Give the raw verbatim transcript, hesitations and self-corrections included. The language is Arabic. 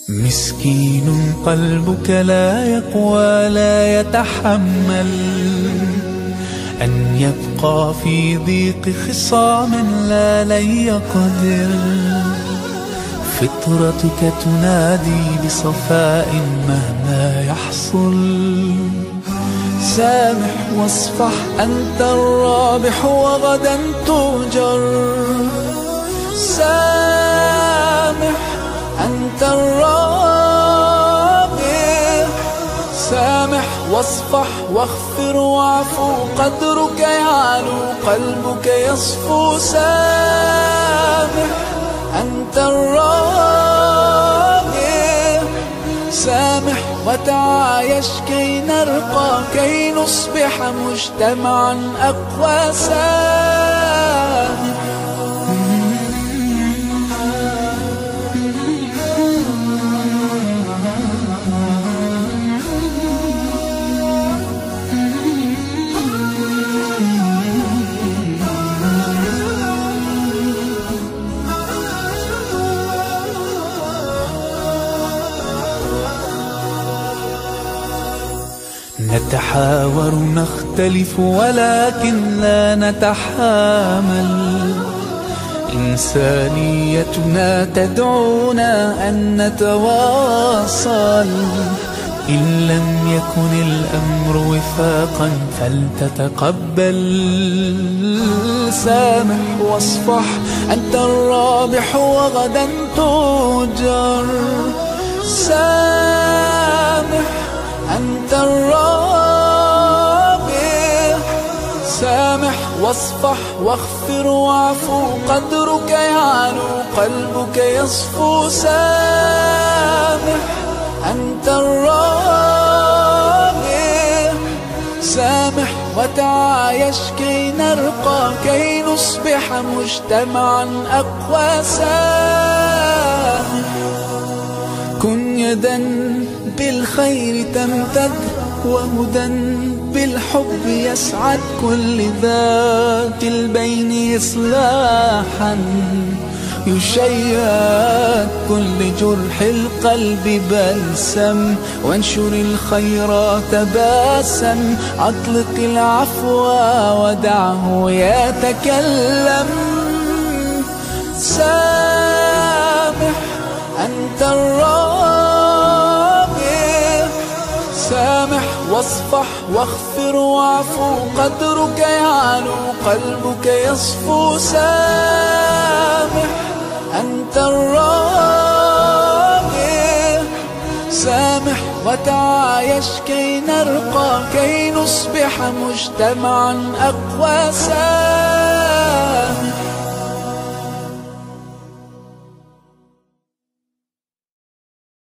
مسكين قلبك لا يقوى لا يتحمل أن يبقى في ضيق خصام لا لن يقدر. فطرتك تنادي بصفاء مهما يحصل. سامح واصفح أنت الرابح وغدا تؤجر. سامح أنت الرابح. سامح واصفح واغفر واعفو قدرك يعلو قلبك يصفو. سامح أنت الرابح. سامح وتعايش كي نرقى كي نصبح مجتمعا أقوى. سامح نتحاور نختلف ولكن لا نتحامل. إنسانيتنا تدعونا أن نتواصل. إن لم يكن الأمر وفاقا فلتتقبل. سامح واصفح أنت الرابح وغدا تؤجر. سامح أنت الرابح. سامح واصفح واغفر واعفو قدرك يعلو قلبك يصفو. سامح أنت الرابح. سامح وتعايش كي نرقى كي نصبح مجتمعا أقوى. سامح كن يدا بالخير تمتد وهدى بالحب يسعد كل ذات البين إصلاحا. يشيد كل جرح القلب بلسم وانشر الخيرات باسا. أطلق العفو ودعه يتكلم. سامح أنت الرابح. سامح واصفح واغفر واعفو قدرك يعلو قلبك يصفو. سامح أنت الرابح. سامح وتعايش كي نرقى كي نصبح مجتمعا أقوى. سامح